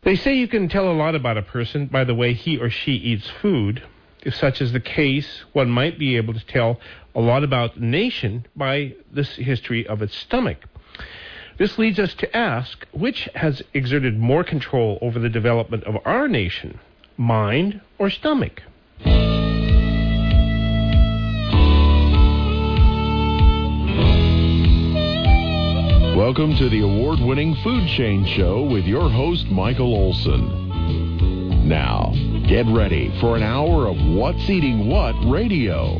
They say you can tell a lot about a person by the way he or she eats food. If such is the case, one might be able to tell a lot about the nation by the history of its stomach. This leads us to ask, which has exerted more control over the development of our nation, mind or stomach? Welcome to the award-winning Food Chain Show with your host, Michael Olson. Now, get ready for an hour of What's Eating What radio.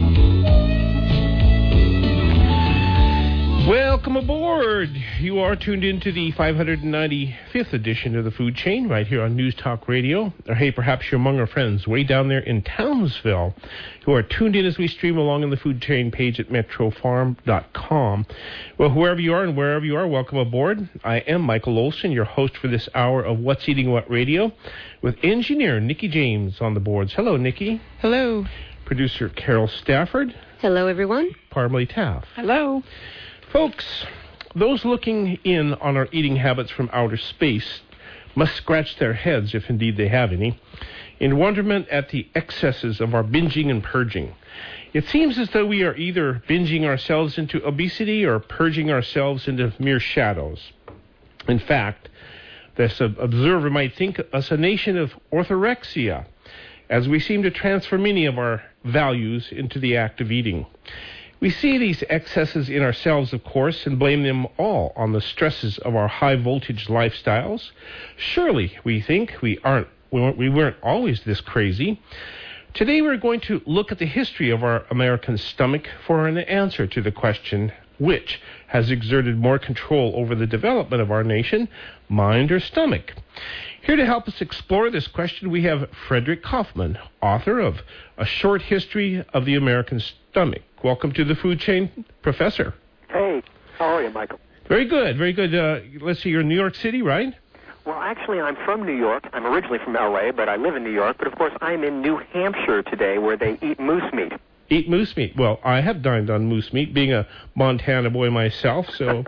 Welcome aboard. You are tuned into the 595th edition of the Food Chain right here on News Talk Radio. Or hey, perhaps you're among our friends way down there in Townsville who are tuned in as we stream along on the Food Chain page at metrofarm.com. Well, whoever you are and wherever you are, welcome aboard. I am Michael Olson, your host for this hour of What's Eating What Radio, with engineer Nikki James on the boards. Hello, Nikki. Hello. Producer Carol Stafford. Hello, everyone. Parmalee Taff. Hello. Folks, those looking in on our eating habits from outer space must scratch their heads, if indeed they have any, in wonderment at the excesses of our binging and purging. It seems as though we are either binging ourselves into obesity or purging ourselves into mere shadows. In fact, this observer might think us a nation of orthorexia, as we seem to transfer many of our values into the act of eating. We see these excesses in ourselves, of course, and blame them all on the stresses of our high-voltage lifestyles. Surely, we think, we weren't always this crazy. Today, we're going to look at the history of our American stomach for an answer to the question, which has exerted more control over the development of our nation, mind or stomach? Here to help us explore this question, we have Frederick Kaufman, author of A Short History of the American Stomach. Welcome to the Food Chain, Professor. Hey, how are you, Michael? Very good, very good. Let's see, you're in New York City, right? Well, actually, I'm from New York. I'm originally from L.A., but I live in New York. But, of course, I'm in New Hampshire today where they eat moose meat. Eat moose meat. Well, I have dined on moose meat, being a Montana boy myself, so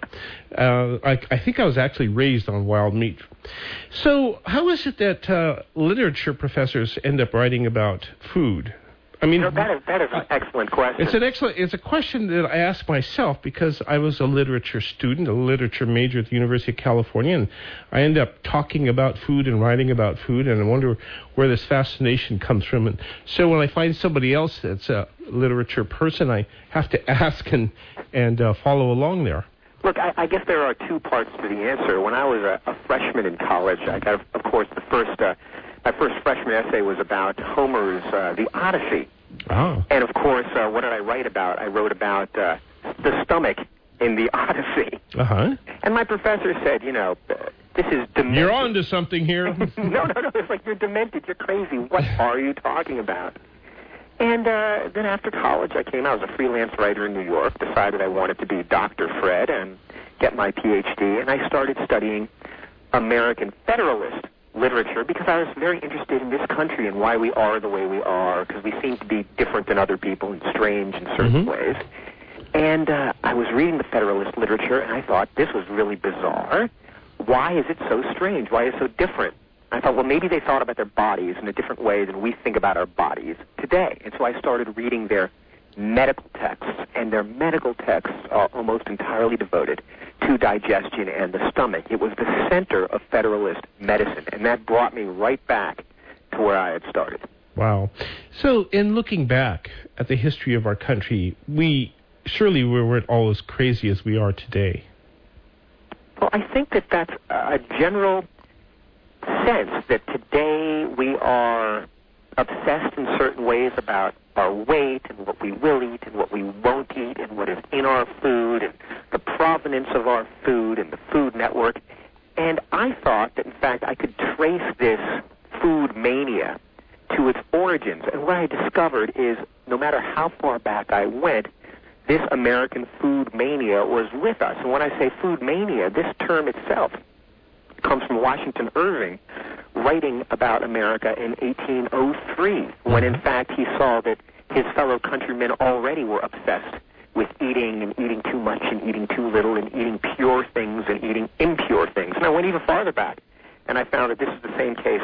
I think I was actually raised on wild meat. So how is it that literature professors end up writing about food? I mean, that is an excellent question. It's a question that I ask myself because I was a literature student, a literature major at the University of California, and I end up talking about food and writing about food, and I wonder where this fascination comes from. And so when I find somebody else that's a literature person, I have to ask and follow along there. Look, I guess there are two parts to the answer. When I was a freshman in college, I got, of course, my first freshman essay was about Homer's The Odyssey. Oh. And, of course, what did I write about? I wrote about the stomach in The Odyssey. Uh-huh. And my professor said, this is demented. You're on to something here. No. It's like, you're demented. You're crazy. What are you talking about? And then after college, I was a freelance writer in New York, decided I wanted to be Dr. Fred and get my Ph.D., and I started studying American Federalist literature because I was very interested in this country and why we are the way we are, because we seem to be different than other people and strange in certain ways. And I was reading the Federalist literature, and I thought, this was really bizarre. Why is it so strange? Why is it so different? I thought, well, maybe they thought about their bodies in a different way than we think about our bodies today. And so I started reading their medical texts, and their medical texts are almost entirely devoted to digestion and the stomach. It was the center of Federalist medicine, and that brought me right back to where I had started. Wow. So in looking back at the history of our country, we weren't all as crazy as we are today. Well, I think that's a general sense that today we are obsessed in certain ways about our weight and what we will eat and what we won't eat and what is in our food and the provenance of our food and the Food Network. And I thought that, in fact, I could trace this food mania to its origins. And what I discovered is no matter how far back I went, this American food mania was with us. And when I say food mania, this term itself comes from Washington Irving writing about America in 1803, when in fact he saw that his fellow countrymen already were obsessed with eating and eating too much and eating too little and eating pure things and eating impure things. And I went even farther back And I found that this is the same case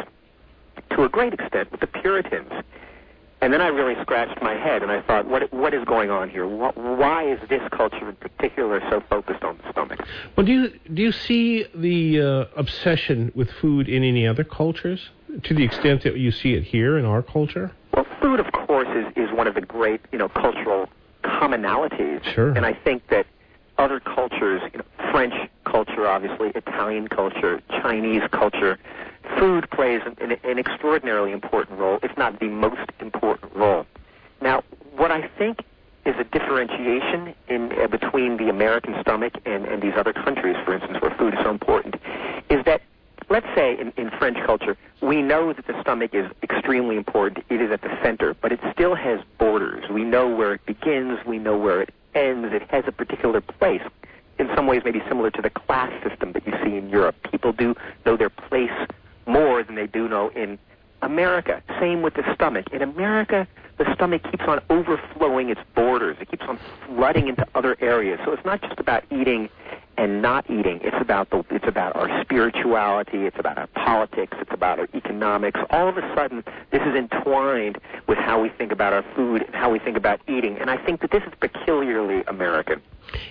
to a great extent with the Puritans. And then I really scratched my head, and I thought, what is going on here? Why is this culture in particular so focused on the stomach? Well, do you see the obsession with food in any other cultures, to the extent that you see it here in our culture? Well, food, of course, is one of the great, cultural commonalities. Sure. And I think that other cultures, French culture, obviously, Italian culture, Chinese culture, food plays an extraordinarily important role, if not the most important role. Now, what I think is a differentiation between the American stomach and these other countries, for instance, where food is so important, is that, let's say in French culture, we know that the stomach is extremely important. It is at the center, but it still has borders. We know where it begins. We know where it ends. It has a particular place. In some ways, maybe similar to the class system that you see in Europe. People do know their place more than they do know in America. Same with the stomach. In America, the stomach keeps on overflowing its borders. It keeps on flooding into other areas. So it's not just about eating and not eating. It's about our spirituality. It's about our politics. It's about our economics. All of a sudden, this is entwined with how we think about our food and how we think about eating. And I think that this is peculiarly American.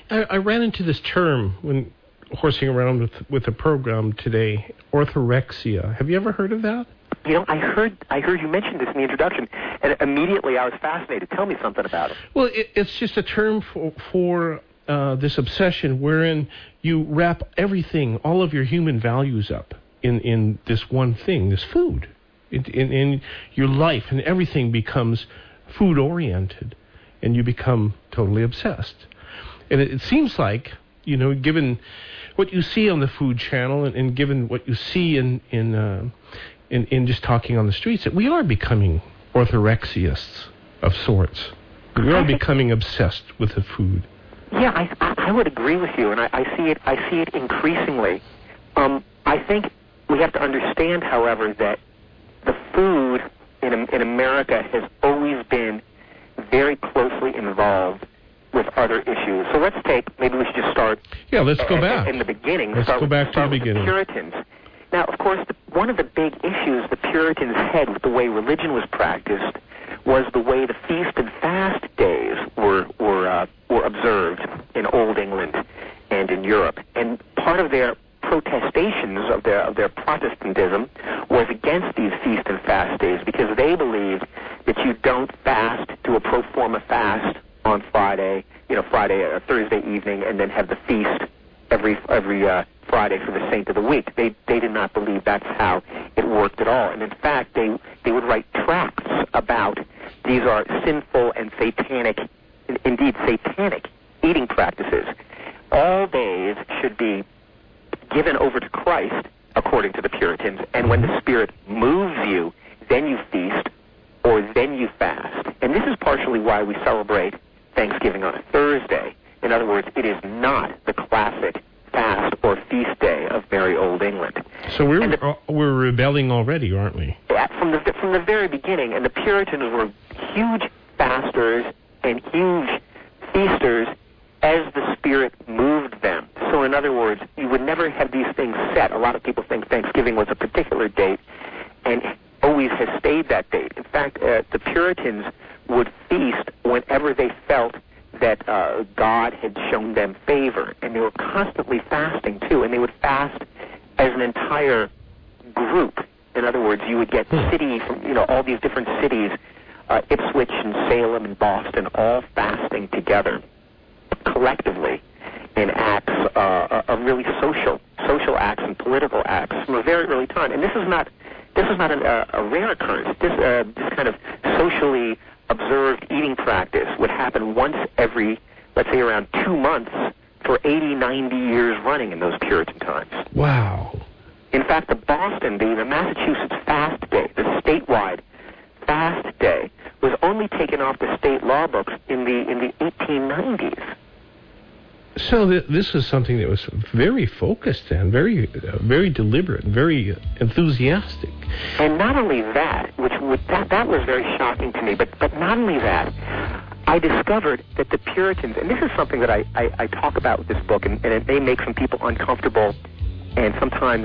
I ran into this term when horsing around with a program today, orthorexia. Have you ever heard of that? I heard you mention this in the introduction, and immediately I was fascinated. Tell me something about it. Well, it's just a term for this obsession wherein you wrap everything, all of your human values up in this one thing, this food. In your life, and everything becomes food-oriented, and you become totally obsessed. And it seems like, given what you see on the Food Channel and given what you see in just talking on the streets, that we are becoming orthorexists of sorts. We are becoming obsessed with the food. Yeah, I would agree with you, and I see it increasingly. I think we have to understand, however, that the food in America has always been very closely involved with other issues. So let's maybe we should just start. Yeah, let's go back in the beginning. Let's go back to the beginning. The Puritans. Now, of course, one of the big issues the Puritans had with the way religion was practiced was the way the feast and fast days were observed in Old England and in Europe. And part of their protestations of their Protestantism was against these feast and fast days because they believed that you don't fast, do a pro forma fast on Friday or Thursday evening, and then have the feast every Friday for the saint of the week. They did not believe that's how it worked at all. And in fact, they would write tracts about these are sinful and satanic, indeed satanic, eating practices. All days should be given over to Christ, according to the Puritans, and when the Spirit moves you, then you feast, or then you fast. And this is partially why we celebrate Thanksgiving on a Thursday. In other words, it is not the classic fast or feast day of merry old England. So we're rebelling already, aren't we? Yeah, from the very beginning, and the Puritans were huge fasters and huge feasters as the Spirit moved them. So in other words, you would never have these things set. A lot of people think Thanksgiving was a particular date and always has stayed that date. In fact, the Puritans would feast whenever they felt that God had shown them favor, and they were constantly fasting too, and they would fast as an entire group. In other words, you would get cities from all these different cities, Ipswich and Salem and Boston, all fasting together collectively in acts of really social acts and political acts from a very early time. And this is not a rare occurrence. This kind of socially observed eating practice would happen once every, let's say, around 2 months for 80, 90 years running in those Puritan times. Wow. In fact, the Massachusetts Fast Day, the statewide Fast Day, was only taken off the state law books in the 1890s. So this is something that was very focused and very deliberate and very enthusiastic. And not only that, that was very shocking to me, but not only that, I discovered that the Puritans, and this is something that I talk about with this book, and it may make some people uncomfortable and sometimes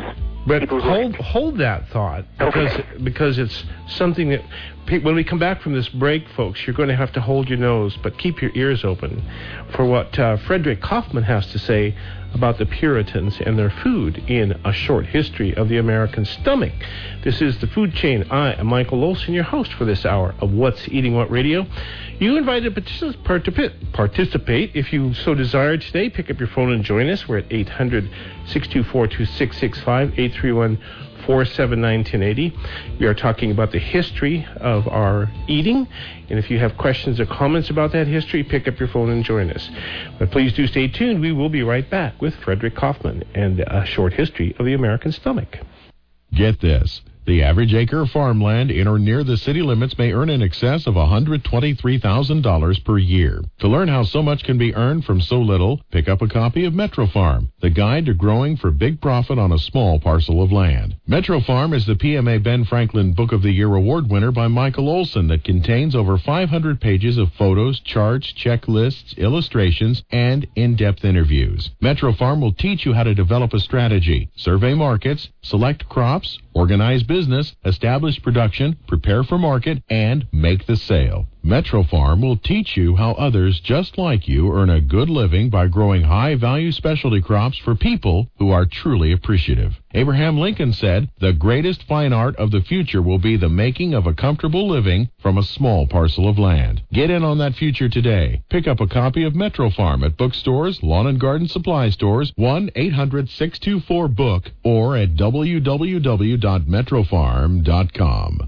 But hold that thought, because it's something that, when we come back from this break, folks, you're going to have to hold your nose, but keep your ears open for what Frederick Kaufman has to say about the Puritans and their food in A Short History of the American Stomach. This is The Food Chain. I am Michael Olson, your host for this hour of What's Eating What Radio. You invited to participate if you so desire today. Pick up your phone and join us. We're at 800-624-2665, 831-479-1080. We are talking about the history of our eating, and if you have questions or comments about that history, pick up your phone and join us. But please do stay tuned. We will be right back with Frederick Kaufman and A Short History of the American Stomach. Get this. The average acre of farmland in or near the city limits may earn in excess of $123,000 per year. To learn how so much can be earned from so little, pick up a copy of Metro Farm, the guide to growing for big profit on a small parcel of land. Metro Farm is the PMA Ben Franklin Book of the Year award winner by Michael Olson that contains over 500 pages of photos, charts, checklists, illustrations, and in-depth interviews. Metro Farm will teach you how to develop a strategy, survey markets, select crops, organize business, establish production, prepare for market, and make the sale. Metro Farm will teach you how others just like you earn a good living by growing high-value specialty crops for people who are truly appreciative. Abraham Lincoln said, "The greatest fine art of the future will be the making of a comfortable living from a small parcel of land." Get in on that future today. Pick up a copy of Metro Farm at bookstores, lawn and garden supply stores, 1-800-624-BOOK, or at www.metrofarm.com.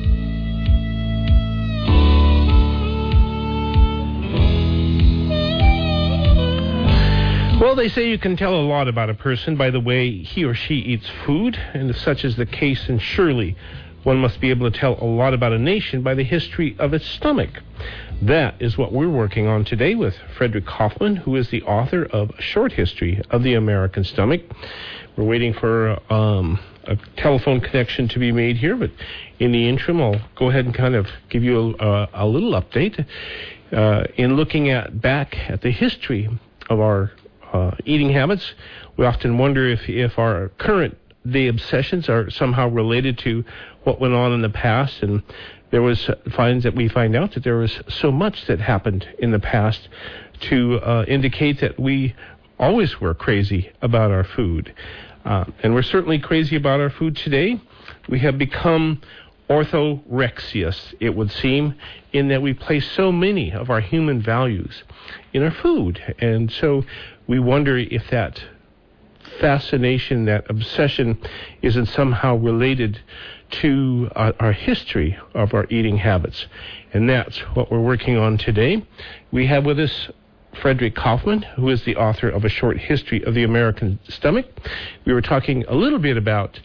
Well, they say you can tell a lot about a person by the way he or she eats food, and if such is the case, then surely one must be able to tell a lot about a nation by the history of its stomach. That is what we're working on today with Frederick Kaufman, who is the author of A Short History of the American Stomach. We're waiting for a telephone connection to be made here, but in the interim, I'll go ahead and kind of give you a little update. In looking back at the history of our eating habits, we often wonder if our current day obsessions are somehow related to what went on in the past, and we find out that there was so much that happened in the past to indicate that we always were crazy about our food, and we're certainly crazy about our food today. We have become orthorexious, it would seem, in that we place so many of our human values in our food, and so we wonder if that fascination, that obsession, isn't somehow related to our history of our eating habits. And that's what we're working on today. We have with us Frederick Kaufman, who is the author of A Short History of the American Stomach. We were talking a little bit about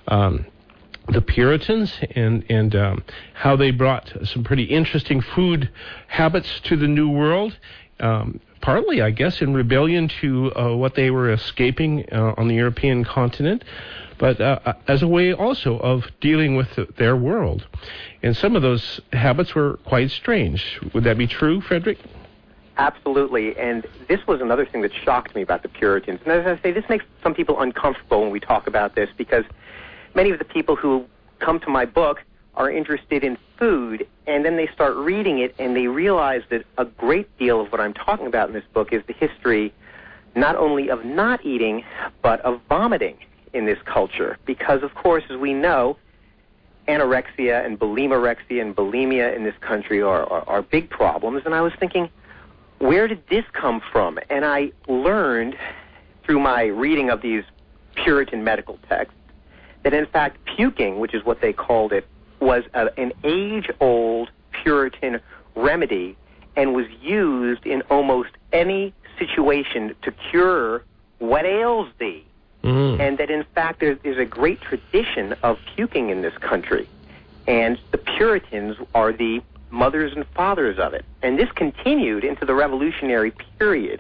the Puritans and how they brought some pretty interesting food habits to the New World. Partly, I guess, in rebellion to what they were escaping on the European continent, but as a way also of dealing with their world. And some of those habits were quite strange. Would that be true, Frederick? Absolutely, and this was another thing that shocked me about the Puritans. And as I say, this makes some people uncomfortable when we talk about this, because many of the people who come to my book are interested in food, and then they start reading it, and they realize that a great deal of what I'm talking about in this book is the history not only of not eating, but of vomiting in this culture. Because, of course, as we know, anorexia and bulimorexia and bulimia in this country are big problems. And I was thinking, where did this come from? And I learned through my reading of these Puritan medical texts that, in fact, puking, which is what they called it, was an age-old Puritan remedy and was used in almost any situation to cure what ails thee. Mm. And that, in fact, there's a great tradition of puking in this country. And the Puritans are the mothers and fathers of it. And this continued into the Revolutionary period.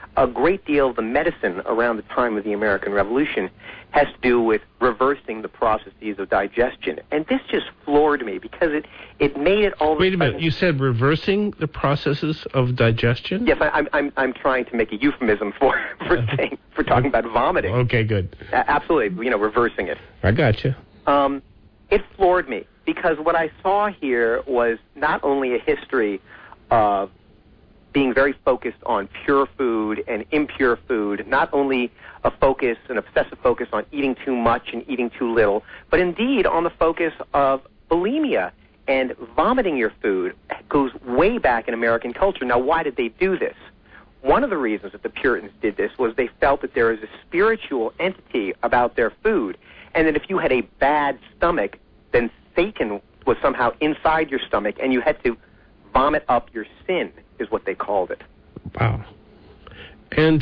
a great deal of the medicine around the time of the American Revolution has to do with reversing the processes of digestion. And this just floored me because it made it all... Wait a minute, you said reversing the processes of digestion? Yes, I'm trying to make a euphemism for talking about vomiting. Okay, good. Absolutely, reversing it. I got you. It floored me because what I saw here was not only a history of being very focused on pure food and impure food, not only an obsessive focus on eating too much and eating too little, but indeed on the focus of bulimia and vomiting your food goes way back in American culture. Now, why did they do this? One of the reasons that the Puritans did this was they felt that there is a spiritual entity about their food, and that if you had a bad stomach, then Satan was somehow inside your stomach, and you had to vomit up your sin, is what they called it. Wow. And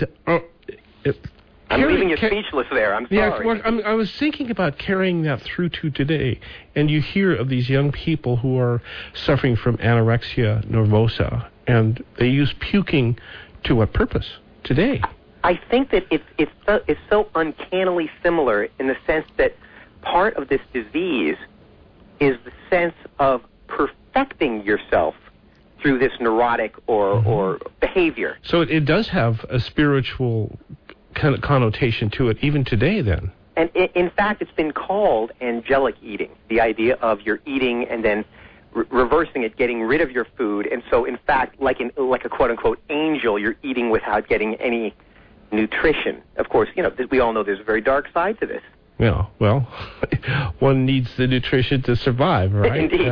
I'm leaving you speechless there. I'm sorry. Yeah, well, I was thinking about carrying that through to today, and you hear of these young people who are suffering from anorexia nervosa, and they use puking to what purpose today? I think that it's so uncannily similar in the sense that part of this disease is the sense of perfecting yourself through this neurotic or behavior. So it does have a spiritual kind of connotation to it, even today, then. And in fact, it's been called angelic eating, the idea of you're eating and then reversing it, getting rid of your food. And so, in fact, like a quote-unquote angel, you're eating without getting any nutrition. Of course, we all know there's a very dark side to this. Yeah, well, one needs the nutrition to survive, right? Indeed.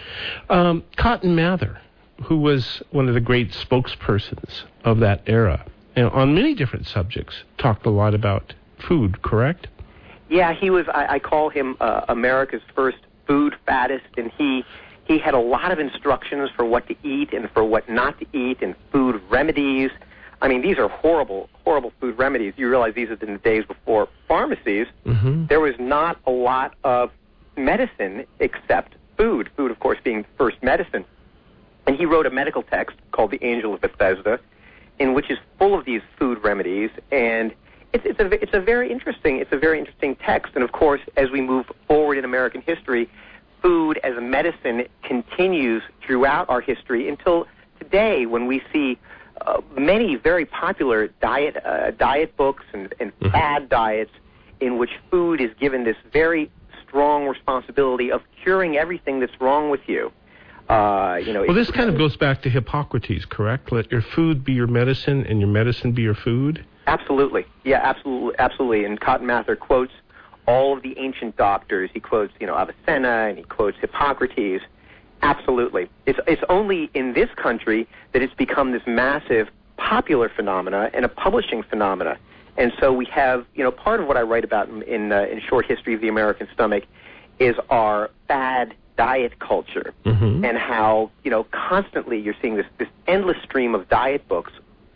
Cotton Mather, who was one of the great spokespersons of that era, and on many different subjects, talked a lot about food, correct? Yeah, he was, I call him America's first food faddist, and he had a lot of instructions for what to eat and for what not to eat, and food remedies. I mean, these are horrible, horrible food remedies. You realize these are in the days before pharmacies. Mm-hmm. There was not a lot of medicine except food. Food, of course, being the first medicine. And he wrote a medical text called The Angel of Bethesda, in which is full of these food remedies. And it's a very interesting text. And of course, as we move forward in American history, food as a medicine continues throughout our history until today, when we see many very popular diet books and fad diets in which food is given this very strong responsibility of curing everything that's wrong with you. Well, this kind of goes back to Hippocrates, correct? Let your food be your medicine and your medicine be your food? Absolutely. Yeah, absolutely. And Cotton Mather quotes all of the ancient doctors. He quotes, Avicenna, and he quotes Hippocrates. Absolutely. It's only in this country that it's become this massive popular phenomena and a publishing phenomena. And so we have, part of what I write about in Short History of the American Stomach is our fad diet culture, mm-hmm. and how, constantly you're seeing this endless stream of diet books,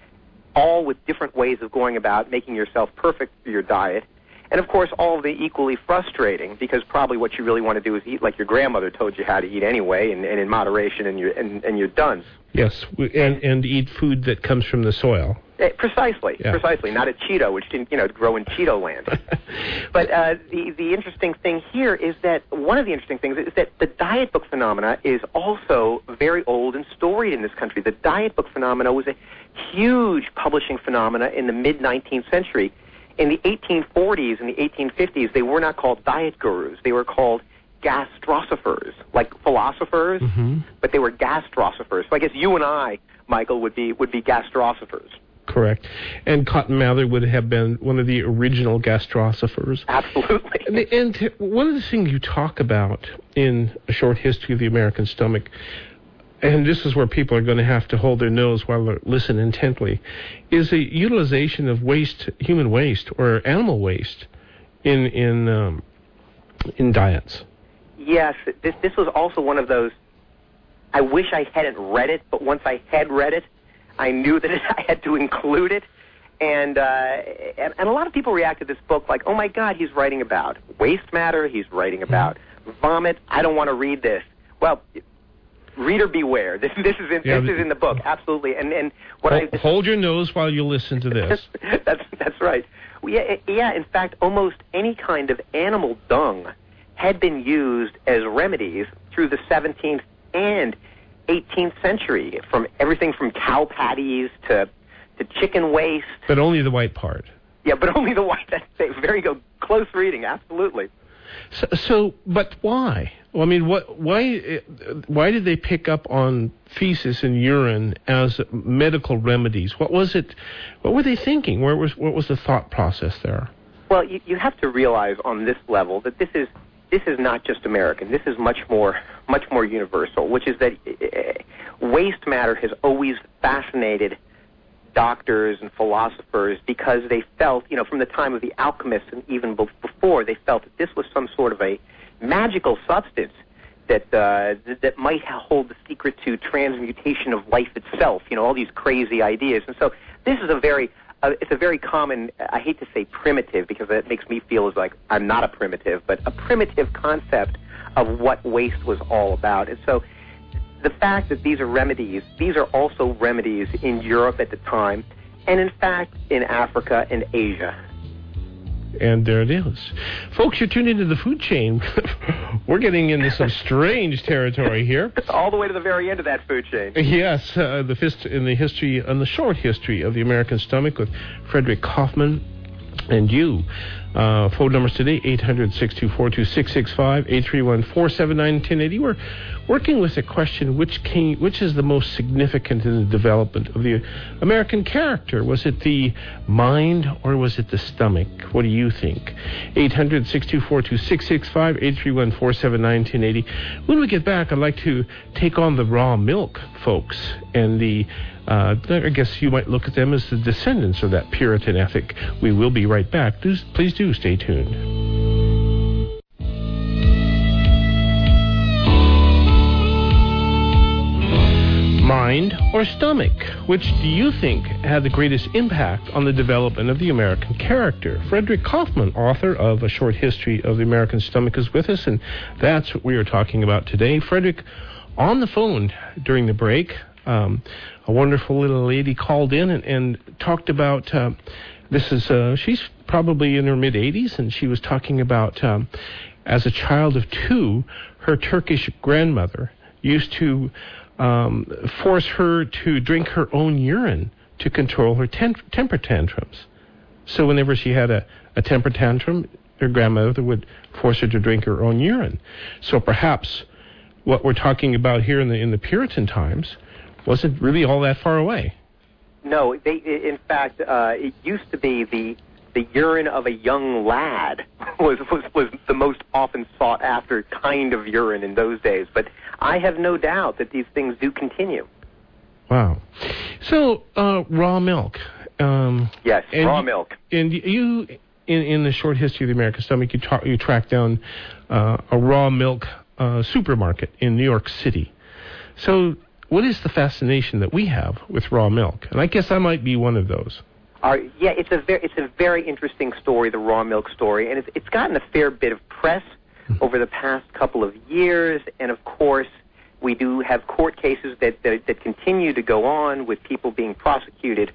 all with different ways of going about making yourself perfect for your diet. And, of course, all of the equally frustrating, because probably what you really want to do is eat like your grandmother told you how to eat anyway, and in moderation, and you're done. Yes, and eat food that comes from the soil. Precisely, yeah. Precisely. Not a Cheeto, which didn't, grow in Cheeto land. But the interesting thing here is that one of the interesting things is that the diet book phenomena is also very old and storied in this country. The diet book phenomena was a huge publishing phenomena in the mid-19th century. In the 1840s and the 1850s, they were not called diet gurus. They were called gastrosophers, like philosophers, mm-hmm. but they were gastrosophers. So I guess you and I, Michael, would be gastrosophers. Correct. And Cotton Mather would have been one of the original gastrosophers. Absolutely. And one of the things you talk about in A Short History of the American Stomach, and this is where people are going to have to hold their nose while they listen intently, is the utilization of waste, human waste or animal waste, in diets. Yes, this was also one of those. I wish I hadn't read it, but once I had read it, I knew that I had to include it. And a lot of people react to this book like, oh my God, he's writing about waste matter, he's writing about vomit. I don't want to read this. Well, Reader beware. This is in the book, absolutely. And hold your nose while you listen to this. That's right. Yeah. In fact, almost any kind of animal dung had been used as remedies through the 17th and 18th century, from everything from cow patties to chicken waste. But only the white part. Yeah, but only the white. That's very good. Close reading, absolutely. But why? Well, I mean, why did they pick up on feces and urine as medical remedies? What was it? What were they thinking? What was the thought process there? Well, you have to realize on this level that this is not just American. This is much more universal, which is that waste matter has always fascinated doctors and philosophers, because they felt, from the time of the alchemists and even before, they felt that this was some sort of a magical substance that might hold the secret to transmutation of life itself. All these crazy ideas. And so this is it's a very common, I hate to say primitive, because that makes me feel as like I'm not a primitive, but a primitive concept of what waste was all about. And so the fact that these are also remedies in Europe at the time, and in fact in Africa and Asia. And there it is. Folks, you're tuned into the food chain. We're getting into some strange territory here. All the way to the very end of that food chain. Yes, on the short history of the American stomach with Frederick Kaufman and you. Phone numbers today, 800-624-2665, 831-479-1080. We're working with a question, which is the most significant in the development of the American character? Was it the mind or was it the stomach? What do you think? 800-624-2665, 831-479-1080. When we get back, I'd like to take on the raw milk folks and I guess you might look at them as the descendants of that Puritan ethic. We will be right back. Please do stay tuned. Mind or stomach? Which do you think had the greatest impact on the development of the American character? Frederick Kaufman, author of A Short History of the American Stomach, is with us, and that's what we are talking about today. Frederick, on the phone during the break, a wonderful little lady called in and talked about, she's probably in her mid-80s, and she was talking about, as a child of 2, her Turkish grandmother used to force her to drink her own urine to control her temper tantrums. So whenever she had a temper tantrum, her grandmother would force her to drink her own urine. So perhaps what we're talking about here in the Puritan times wasn't really all that far away. No, in fact, it used to be the urine of a young lad was the most often sought after kind of urine in those days. But I have no doubt that these things do continue. Wow. So, raw milk. Yes, raw milk. And you, in the short history of the American stomach, you tracked down a raw milk supermarket in New York City. So, what is the fascination that we have with raw milk? And I guess I might be one of those. It's a very interesting story, the raw milk story, and it's gotten a fair bit of press over the past couple of years. And of course, we do have court cases that continue to go on with people being prosecuted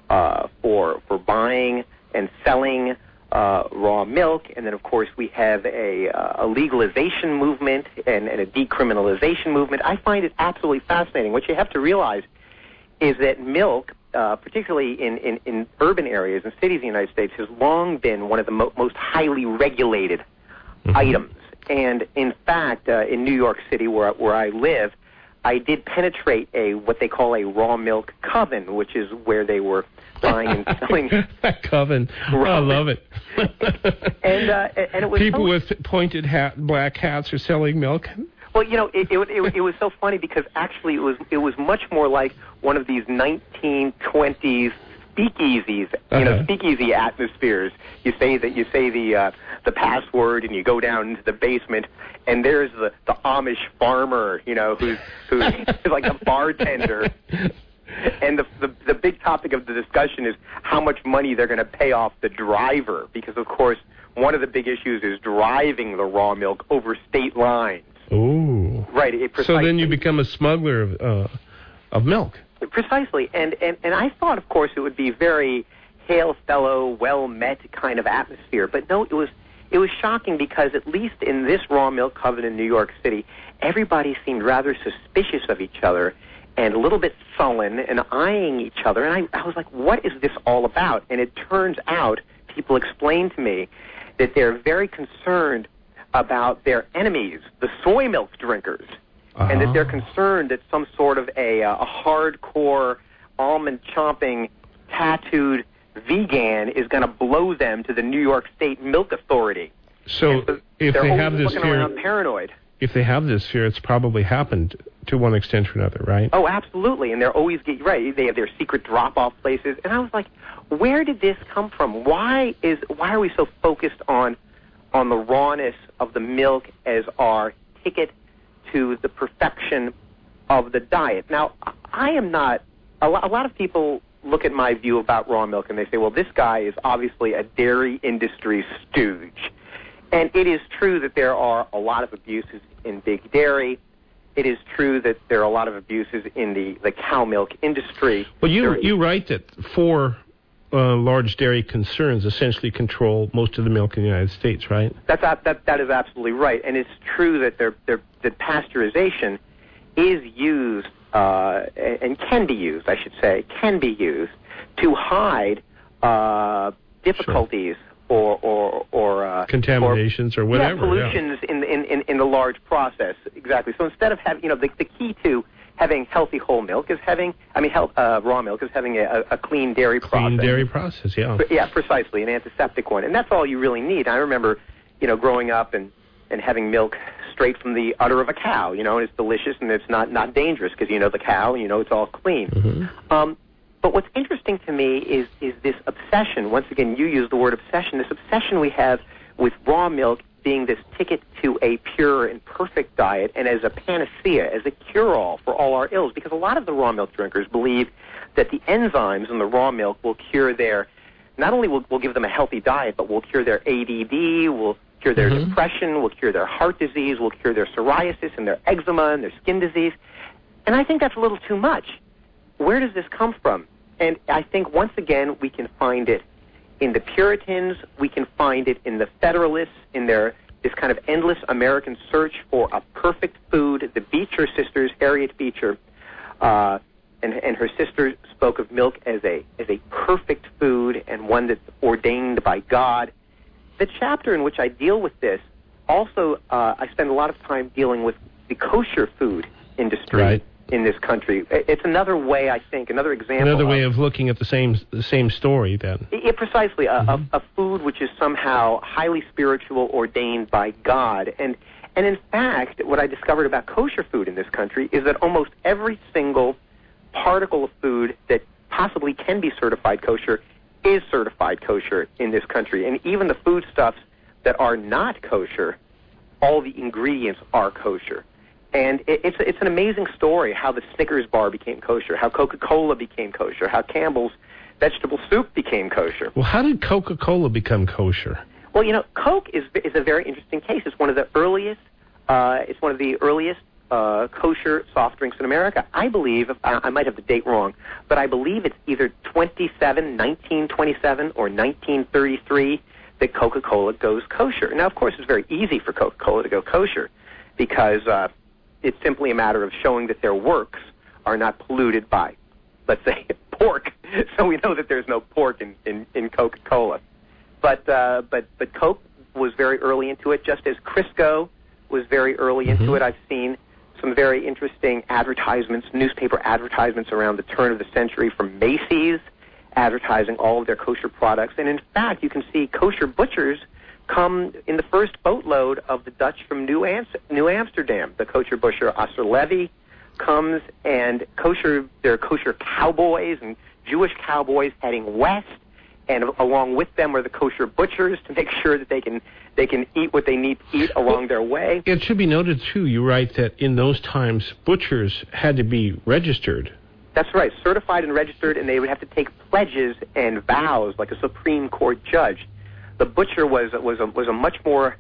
for buying and selling raw milk. And then, of course, we have a legalization movement and a decriminalization movement. I find it absolutely fascinating. What you have to realize is that milk, particularly in urban areas and cities in the United States, has long been one of the most highly regulated items. And in fact, in New York City, where I live, I did penetrate what they call a raw milk coven, which is where they were buying and selling. Coven. I love it. and it was people with pointed black hats are selling milk. Well, it was so funny because actually it was much more like one of these 1920s speakeasies, speakeasy atmospheres. You say the password and you go down into the basement, and there's the Amish farmer, who's like a bartender. And the big topic of the discussion is how much money they're going to pay off the driver, because of course one of the big issues is driving the raw milk over state lines. Ooh. Oh. Right. So then you become a smuggler of milk. Precisely. And I thought, of course, it would be very hail fellow, well-met kind of atmosphere. But no, it was shocking because at least in this raw milk coven in New York City, everybody seemed rather suspicious of each other and a little bit sullen and eyeing each other. And I was like, what is this all about? And it turns out, people explained to me, that they're very concerned about their enemies, the soy milk drinkers, and that they're concerned that some sort of a hardcore, almond-chomping, tattooed vegan is going to blow them to the New York State Milk Authority. So if they have this fear, paranoid. If they have this fear, it's probably happened to one extent or another, right? Oh, absolutely. And they're always right. They have their secret drop-off places. And I was like, where did this come from? Why are we so focused on the rawness of the milk as our ticket to the perfection of the diet? Now, I am not. A lot of people look at my view about raw milk and they say, well, this guy is obviously a dairy industry stooge. And it is true that there are a lot of abuses in big dairy. It is true that there are a lot of abuses in the cow milk industry. Well, you write that 4 large dairy concerns essentially control most of the milk in the United States, right? That is absolutely right. And it's true that that pasteurization is used and can be used, I should say, to hide difficulties or contaminations or whatever, pollutions in the large process. Exactly. So instead of having, the key to having healthy whole milk is raw milk is having a clean dairy process. Clean dairy process, yeah. Yeah, precisely, an antiseptic one, and that's all you really need. I remember, growing up and having milk straight from the udder of a cow, and it's delicious and it's not dangerous because the cow, it's all clean. Mm-hmm. But what's interesting to me is this obsession. Once again, you use the word obsession. This obsession we have with raw milk being this ticket to a pure and perfect diet, and as a panacea, as a cure-all for all our ills. Because a lot of the raw milk drinkers believe that the enzymes in the raw milk will cure not only will give them a healthy diet, but will cure their ADD, will cure their depression, will cure their heart disease, will cure their psoriasis and their eczema and their skin disease. And I think that's a little too much. Where does this come from? And I think, once again, we can find it in the Puritans, we can find it in the Federalists, in this kind of endless American search for a perfect food. The Beecher sisters, Harriet Beecher, and her sister spoke of milk as a perfect food and one that's ordained by God. The chapter in which I deal with this, also I spend a lot of time dealing with the kosher food industry in this country. It's another way, I think, another example. Another way of looking at the same story, then. Precisely, a food which is somehow highly spiritual, ordained by God. And in fact, what I discovered about kosher food in this country is that almost every single particle of food that possibly can be certified kosher is certified kosher in this country. And even the foodstuffs that are not kosher, all the ingredients are kosher. And it's an amazing story how the Snickers bar became kosher, how Coca-Cola became kosher, how Campbell's vegetable soup became kosher. Well, how did Coca-Cola become kosher? Well, Coke is a very interesting case. It's one of the earliest. Kosher soft drinks in America. I believe, I might have the date wrong, but I believe it's either 1927 or 1933 that Coca-Cola goes kosher. Now, of course, it's very easy for Coca-Cola to go kosher because it's simply a matter of showing that their works are not polluted by, let's say, pork. So we know that there's no pork in Coca-La. But Coke was very early into it, just as Crisco was very early into it. I've seen some very interesting advertisements, newspaper advertisements around the turn of the century from Macy's, advertising all of their kosher products. And in fact, you can see kosher butchers come in the first boatload of the Dutch from New Amsterdam. The kosher butcher Asser Levy comes, and there are kosher cowboys and Jewish cowboys heading west, and along with them are the kosher butchers to make sure that they can eat what they need to eat along their way. It should be noted, too, you write that in those times, butchers had to be registered. That's right, certified and registered, and they would have to take pledges and vows like a Supreme Court judge. The butcher was a much more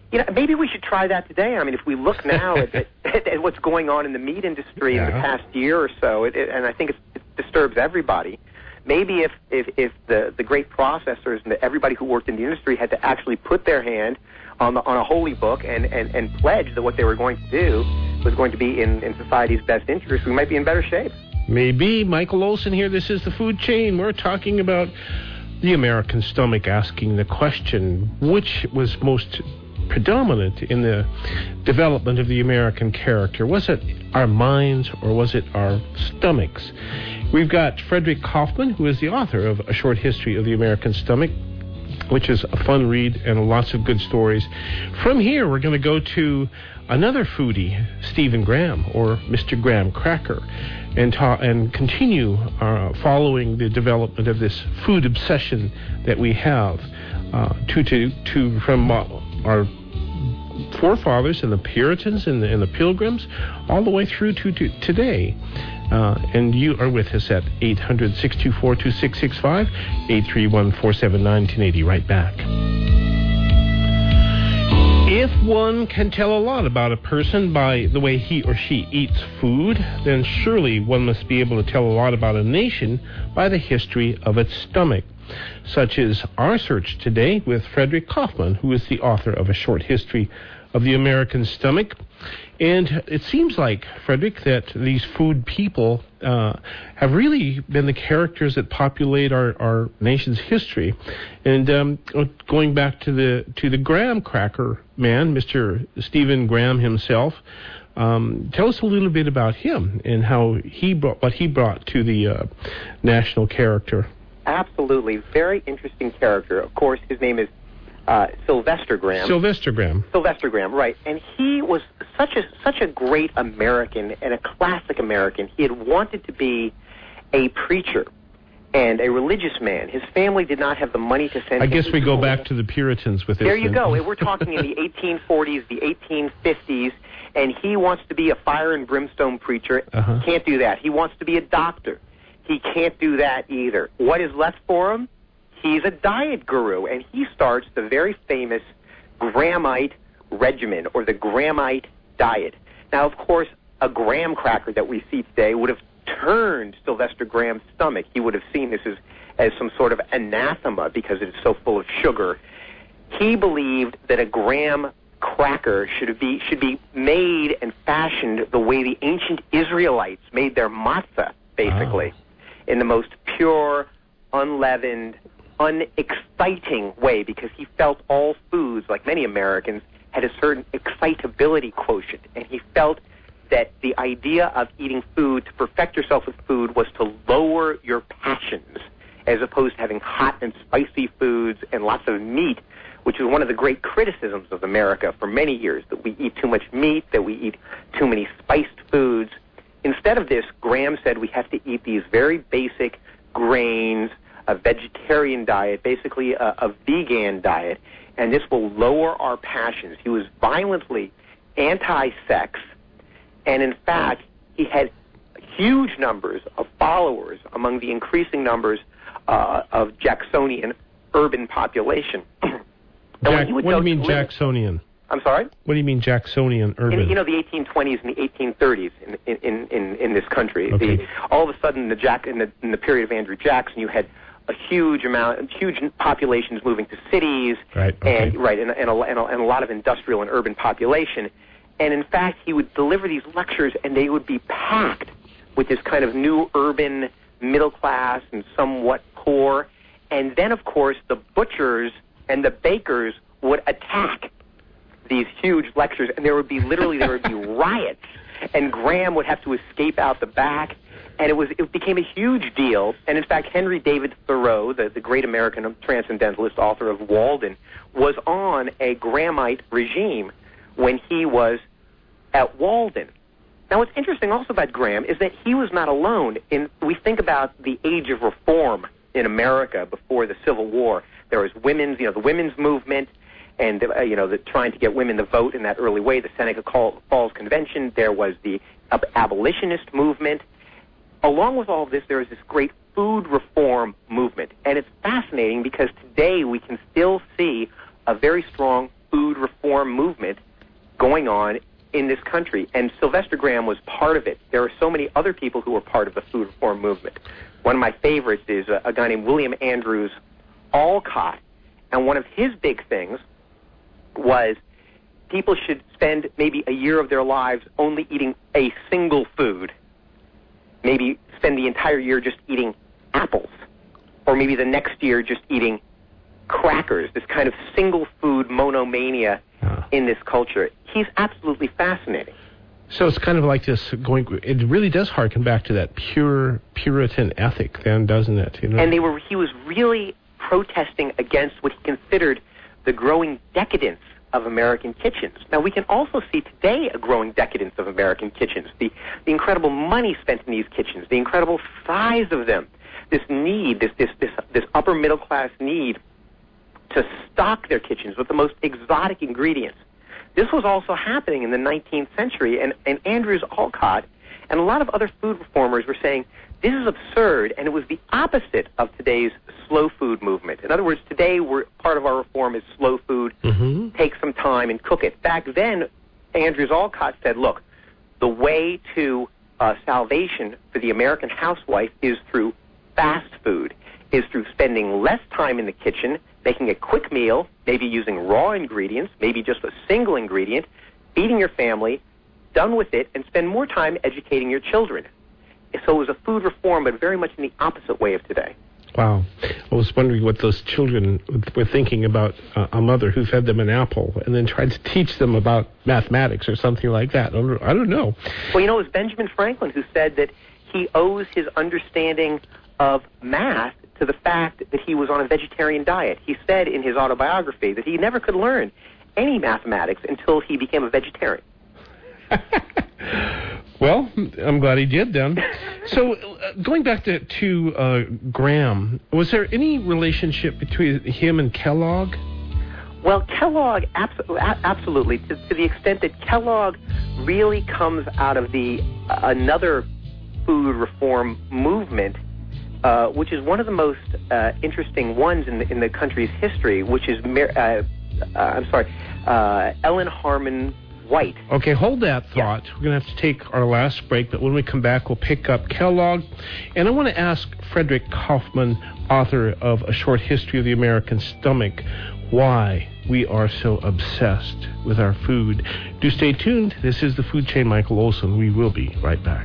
maybe we should try that today. I mean, if we look now at what's going on in the meat industry in the past year or so, and I think it disturbs everybody. Maybe if the great processors and everybody who worked in the industry had to actually put their hand on a holy book and pledge that what they were going to do was going to be in society's best interest, we might be in better shape. Maybe. Michael Olson here. This is The Food Chain. We're talking about the American stomach, asking the question, which was most predominant in the development of the American character? Was it our minds or was it our stomachs? We've got Frederick Kaufman, who is the author of A Short History of the American Stomach, which is a fun read and lots of good stories. From here, we're going to go to another foodie, Stephen Graham, or Mr. Graham Cracker, and continue following the development of this food obsession that we have from our forefathers and the Puritans and the Pilgrims all the way through to today. And you are with us at 800-624-2665, 831-479-1080. Right back. If one can tell a lot about a person by the way he or she eats food, then surely one must be able to tell a lot about a nation by the history of its stomach. Such is our search today with Frederick Kaufman, who is the author of A Short History of the American Stomach. And it seems like, Frederick, that these food people have really been the characters that populate our nation's history. And going back to the Graham Cracker man, Mr. Stephen Graham himself, tell us a little bit about him and how what he brought to the national character. Absolutely. Very interesting character. Of course, his name is Sylvester Graham. Sylvester Graham, right. And he was such a great American and a classic American. He had wanted to be a preacher and a religious man. His family did not have the money to send him I guess to we school. go back to the Puritans with this. There you go. We're talking in the 1840s, the 1850s, and he wants to be a fire and brimstone preacher. Can't do that. He wants to be a doctor. He can't do that either. What is left for him? He's a diet guru, and he starts the very famous Grahamite regimen, or the Grahamite diet. Now, of course, a graham cracker that we see today would have turned Sylvester Graham's stomach. He would have seen this as some sort of anathema because it is so full of sugar. He believed that a graham cracker should be made and fashioned the way the ancient Israelites made their matzah, basically, in the most pure, unleavened, unexciting way, because he felt all foods, like many Americans, had a certain excitability quotient, and he felt that the idea of eating food, to perfect yourself with food, was to lower your passions, as opposed to having hot and spicy foods and lots of meat, which is one of the great criticisms of America for many years, that we eat too much meat, that we eat too many spiced foods. Instead of this, Graham said we have to eat these very basic grains, a vegetarian diet, basically a vegan diet, and this will lower our passions. He was violently anti-sex, and in fact, he had huge numbers of followers among the increasing numbers of Jacksonian urban population. What do you mean Jacksonian? I'm sorry? What do you mean Jacksonian urban? The 1820s and the 1830s in this country. Okay. All of a sudden, in the period of Andrew Jackson, you had a huge populations moving to cities, and a lot of industrial and urban population. And in fact, he would deliver these lectures, and they would be packed with this kind of new urban middle class and somewhat poor. And then, of course, the butchers and the bakers would attack these huge lectures, and there would be riots, and Graham would have to escape out the back, and it became a huge deal. And in fact, Henry David Thoreau, the great American transcendentalist, author of Walden, was on a Grahamite regime when he was at Walden. Now, what's interesting also about Graham is that he was not alone. We think about the age of reform in America before the Civil War. There was the women's movement, and the trying to get women to vote in that early way, the Seneca Falls Convention. There was the abolitionist movement. Along with all of this, there is this great food reform movement, and it's fascinating because today we can still see a very strong food reform movement going on in this country, and Sylvester Graham was part of it. There are so many other people who were part of the food reform movement. One of my favorites is a guy named William Andrews Olcott, and one of his big things was people should spend maybe a year of their lives only eating a single food, maybe spend the entire year just eating apples, or maybe the next year just eating crackers, this kind of single food monomania in this culture. He's absolutely fascinating. So it's kind of like this it really does harken back to that pure Puritan ethic then, doesn't it? You know? And he was really protesting against what he considered the growing decadence of American kitchens. Now, we can also see today a growing decadence of American kitchens, the incredible money spent in these kitchens, the incredible size of them, this need, this upper middle class need to stock their kitchens with the most exotic ingredients. This was also happening in the 19th century, and Andrews Olcott and a lot of other food reformers were saying, this is absurd, and it was the opposite of today's slow food movement. In other words, today part of our reform is slow food, take some time and cook it. Back then, Andrews Olcott said, look, the way to salvation for the American housewife is through fast food, is through spending less time in the kitchen, making a quick meal, maybe using raw ingredients, maybe just a single ingredient, feeding your family, done with it, and spend more time educating your children. So it was a food reform, but very much in the opposite way of today. Wow. I was wondering what those children were thinking about a mother who fed them an apple and then tried to teach them about mathematics or something like that. I don't know. Well, it was Benjamin Franklin who said that he owes his understanding of math to the fact that he was on a vegetarian diet. He said in his autobiography that he never could learn any mathematics until he became a vegetarian. Well, I'm glad he did then. So, going back to Graham, was there any relationship between him and Kellogg? Well, Kellogg, absolutely, to the extent that Kellogg really comes out of another food reform movement, which is one of the most interesting ones in the country's history, which is Ellen Harmon White. Okay, hold that thought. Yeah. We're going to have to take our last break, but when we come back, we'll pick up Kellogg. And I want to ask Frederick Kaufman, author of A Short History of the American Stomach, why we are so obsessed with our food. Do stay tuned. This is The Food Chain. Michael Olson. We will be right back.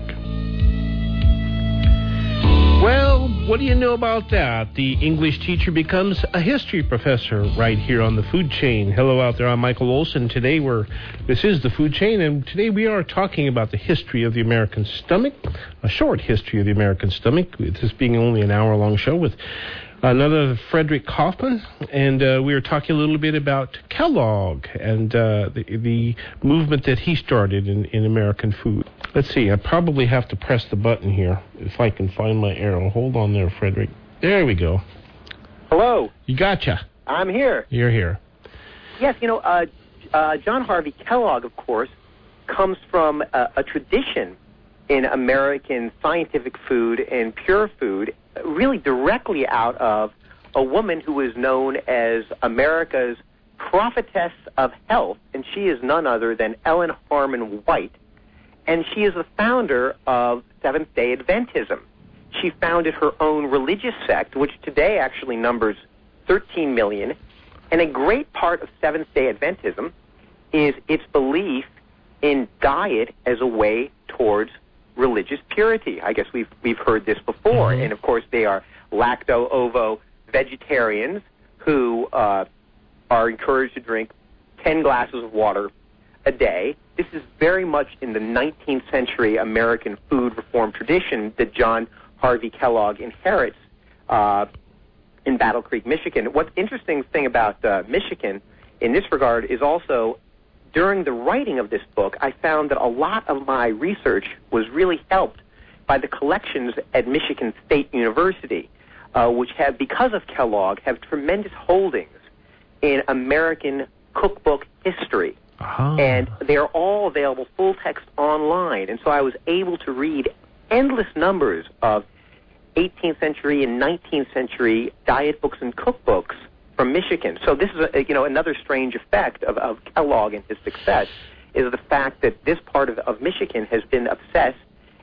Well, what do you know about that? The English teacher becomes a history professor right here on The Food Chain. Hello out there, I'm Michael Olson. Today this is The Food Chain, and today we are talking about the history of the American stomach, a short history of the American stomach, this being only an hour-long show with another Frederick Kaufman, and we were talking a little bit about Kellogg and the movement that he started in American food. Let's see, I probably have to press the button here if I can find my arrow. Hold on there, Frederick. There we go. Hello. You gotcha. I'm here. You're here. Yes, John Harvey Kellogg, of course, comes from a tradition in American scientific food and pure food, really directly out of a woman who is known as America's prophetess of health, and she is none other than Ellen Harmon White, and she is the founder of Seventh-day Adventism. She founded her own religious sect, which today actually numbers 13 million, and a great part of Seventh-day Adventism is its belief in diet as a way towards religious purity. I guess we've heard this before, and of course they are lacto-ovo vegetarians who are encouraged to drink 10 glasses of water a day. This is very much in the 19th century American food reform tradition that John Harvey Kellogg inherits in Battle Creek, Michigan. What's interesting thing about Michigan in this regard is also during the writing of this book, I found that a lot of my research was really helped by the collections at Michigan State University, which have, because of Kellogg, have tremendous holdings in American cookbook history. And they're all available full text online. And so I was able to read endless numbers of 18th century and 19th century diet books and cookbooks Michigan. So this is another strange effect of Kellogg and his success is the fact that this part of Michigan has been obsessed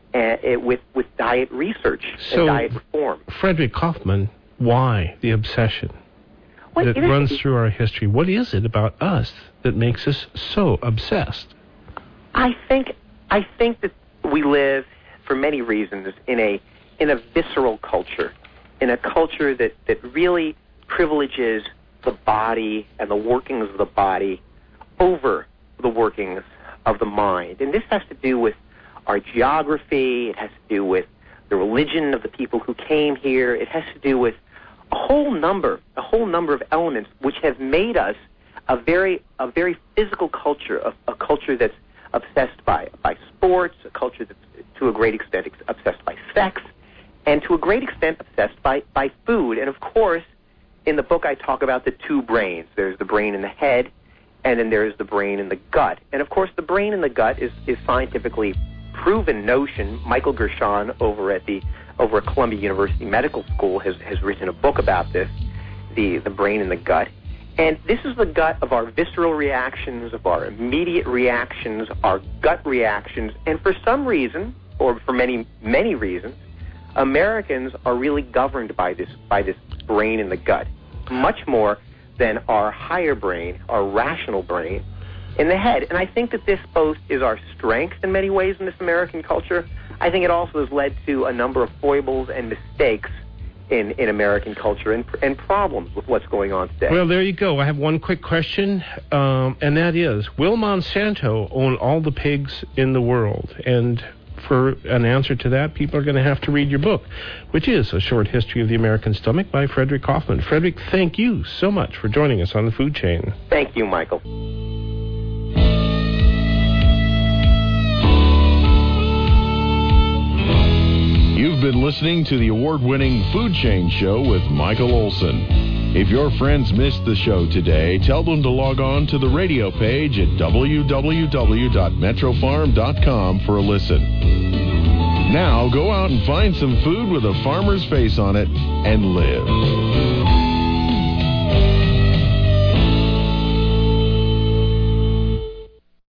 with diet research and diet reform. Frederick Kaufman, why the obsession that runs through our history? What is it about us that makes us so obsessed? I think that we live, for many reasons, in a visceral culture, in a culture that really privileges the body and the workings of the body over the workings of the mind. And this has to do with our geography. It has to do with the religion of the people who came here. It has to do with a whole number of elements which have made us a very physical culture, a culture that's obsessed by sports, a culture that's to a great extent obsessed by sex, and to a great extent obsessed by food. And of course, in the book I talk about the two brains. There's the brain in the head, and then there's the brain in the gut. And of course, the brain in the gut is scientifically proven notion. Michael Gershon over at Columbia University Medical School has written a book about this, the brain in the gut. And this is the gut of our visceral reactions, of our immediate reactions, our gut reactions. And for some reason, or for many, many reasons, Americans are really governed by this brain in the gut, much more than our higher brain, our rational brain in the head. And I think that this both is our strength in many ways in this American culture. I think it also has led to a number of foibles and mistakes in American culture and problems with what's going on today. Well, there you go. I have one quick question, and that is, will Monsanto own all the pigs in the world? And for an answer to that, people are going to have to read your book, which is A Short History of the American Stomach by Frederick Kaufman. Frederick, thank you so much for joining us on The Food Chain. Thank you, Michael. You've been listening to the award-winning Food Chain Show with Michael Olson. If your friends missed the show today, tell them to log on to the radio page at www.metrofarm.com for a listen. Now go out and find some food with a farmer's face on it and live.